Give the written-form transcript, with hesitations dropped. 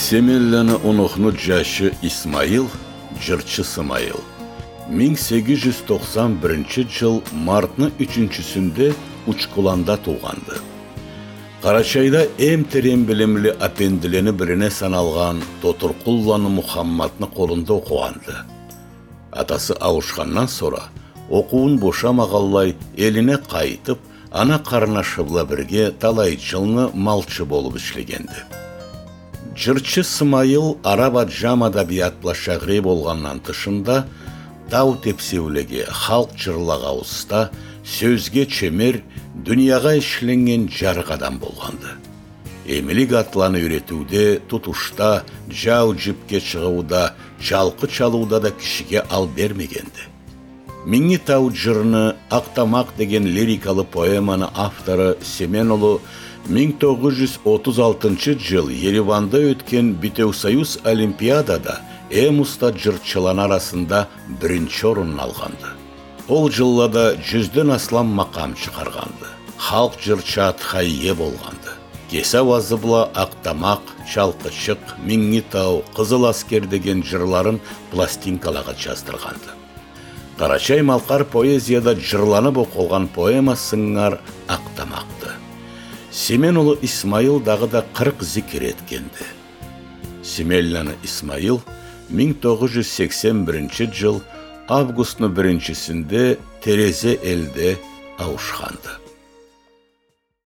Семелланы унухну жашы Исмаил, жырчы Сымайыл. 1891 жыл мартны 3-сүнде Учкуланда туғанды. Карачайда эм терен билимли апендилени бирине саналган Тотуркулланы Мухаммадны колунда окуганды. Атасы ауышқаннан сора, окуун бошамагаллай элине кайтып, ана карынашыбла бирге талай жылны малчы болуп ишлегенди. Жырчы Сымайыл араба жам адабиятла шагри болганнан тышында тау тепсеулеге, халк жырлага уста, сөзге чемер, дүнияға ішленген жарық адам болғанды. Эмилик атланы үйретуде, тутушта, жау жіпке шығуда, жалқы чалуда да кишиге ал бермегенді. Миңни тау жырны Ақтамақ деген лирикалы поэманы авторы Семенұлы 1936 жыл Ереванда өткен Битеусоюз Олимпиадада Эмуста жырчылан арасында бірінші орын алғанды. Ол жыллада 100-ден аслам мақам шығарғанды. Халк жырчы атқа ие болғанды. Кесавазыбла Ақтамақ, Шалқышық, Миңнитау, Қызыл аскер деген жырларын пластинкалаға жаздырғанды. Карачай малқар поэзияда жырланып оқылған поэма сыңар Ақтамақты. Семенұлы Исмаил дағы да 40 зикір еткенді. Семелланы Исмаил 1981 жыл августны 1-сінде Терезе элде ауышқанды.